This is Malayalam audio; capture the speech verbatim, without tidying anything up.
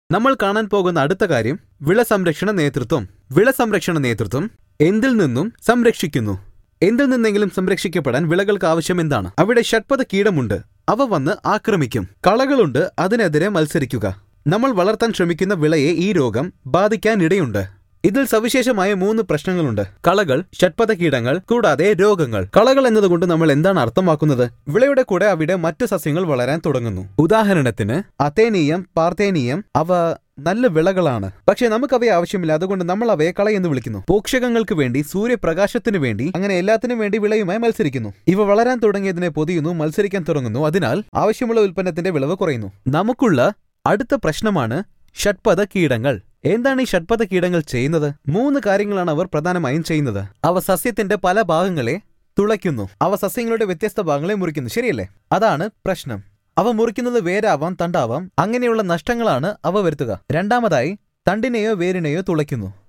നമ്മൾ കാണാൻ പോകുന്ന അടുത്ത കാര്യം വിള സംരക്ഷണ നേതൃത്വം. വിള സംരക്ഷണ നേതൃത്വം എന്തിൽ നിന്നും സംരക്ഷിക്കുന്നു? എന്തിൽ നിന്നെങ്കിലും സംരക്ഷിക്കപ്പെടാൻ വിളകൾക്ക് ആവശ്യം എന്താണ്? അവിടെ ഷഡ്പദ കീടമുണ്ട്, അവ വന്ന് ആക്രമിക്കും. കളകളുണ്ട്, അതിനെതിരെ മത്സരിക്കുക. നമ്മൾ വളർത്താൻ ശ്രമിക്കുന്ന വിളയെ ഈ രോഗം ബാധിക്കാനിടയുണ്ട്. ഇതിൽ സവിശേഷമായ മൂന്ന് പ്രശ്നങ്ങളുണ്ട്: കളകൾ, ഷഡ്പദ കീടങ്ങൾ, കൂടാതെ രോഗങ്ങൾ. കളകൾ എന്നതുകൊണ്ട് നമ്മൾ എന്താണ് അർത്ഥമാക്കുന്നത്? വിളയുടെ കൂടെ അവിടെ മറ്റു സസ്യങ്ങൾ വളരാൻ തുടങ്ങുന്നു. ഉദാഹരണത്തിന് അഥേനിയം, പാർത്തേനിയം. അവ നല്ല വിളകളാണ്, പക്ഷെ നമുക്ക് അവയെ ആവശ്യമില്ല. അതുകൊണ്ട് നമ്മൾ അവയെ കള എന്ന് വിളിക്കുന്നു. പോഷകങ്ങൾക്ക് വേണ്ടി, സൂര്യപ്രകാശത്തിന് വേണ്ടി, അങ്ങനെ എല്ലാത്തിനും വേണ്ടി വിളയുമായി മത്സരിക്കുന്നു. ഇവ വളരാൻ തുടങ്ങിയതിനെ പൊതിയുന്നു, മത്സരിക്കാൻ തുടങ്ങുന്നു. അതിനാൽ ആവശ്യമുള്ള ഉൽപ്പന്നത്തിന്റെ വിളവ് കുറയുന്നു. നമുക്കുള്ള അടുത്ത പ്രശ്നമാണ് ഷഡ്പദ കീടങ്ങൾ. എന്താണ് ഈ ഷഡ്പദ കീടങ്ങൾ ചെയ്യുന്നത്? മൂന്ന് കാര്യങ്ങളാണ് അവർ പ്രധാനമായും ചെയ്യുന്നത്. അവ സസ്യത്തിന്റെ പല ഭാഗങ്ങളെ തുളയ്ക്കുന്നു. അവ സസ്യങ്ങളുടെ വ്യത്യസ്ത ഭാഗങ്ങളെ മുറിക്കുന്നു, ശരിയല്ലേ? അതാണ് പ്രശ്നം. അവ മുറിക്കുന്നത് വേരാവാം, തണ്ടാവാം. അങ്ങനെയുള്ള നഷ്ടങ്ങളാണ് അവ വരുത്തുക. രണ്ടാമതായി, തണ്ടിനെയോ വേരിനെയോ തുളയ്ക്കുന്നു.